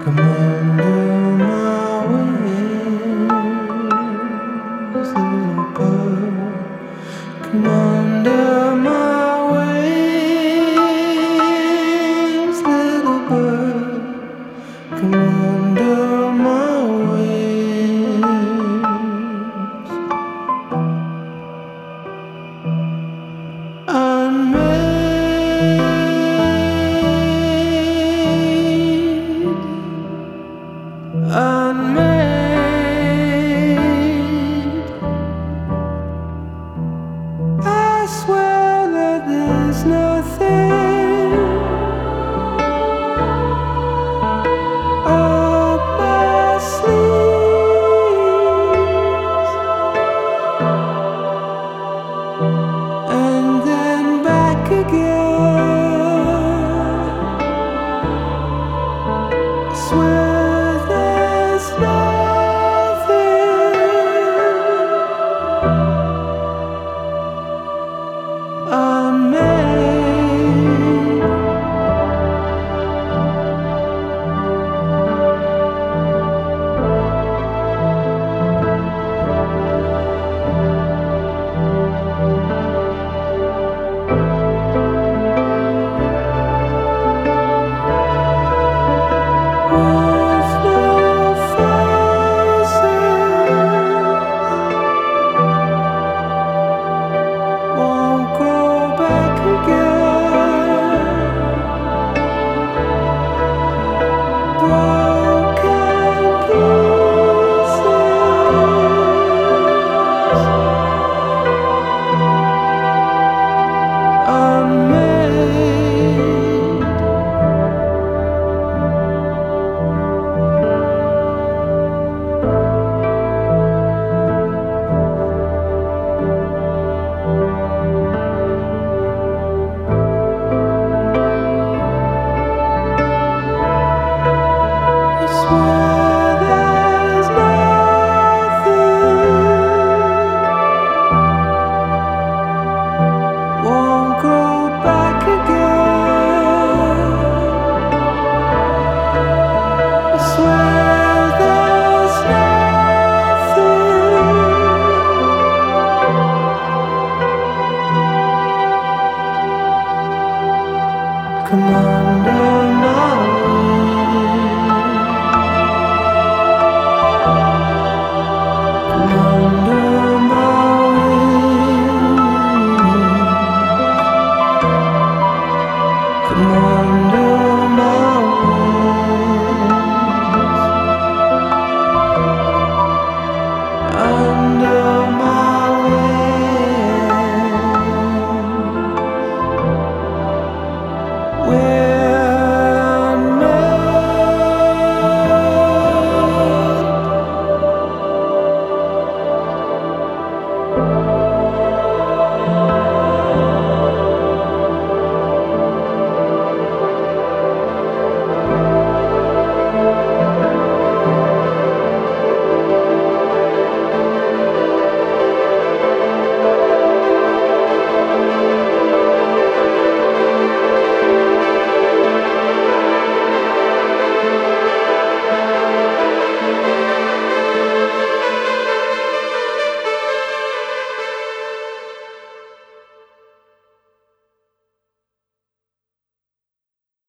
Come under my wings, little bird. Come under my wings, little bird. Come under my wings. Unmade. I swear that there's nothing up my sleeves, and then back again. I swear there's nothing unmade. With no faces, won't go back again. Broken pieces, unmade. I swear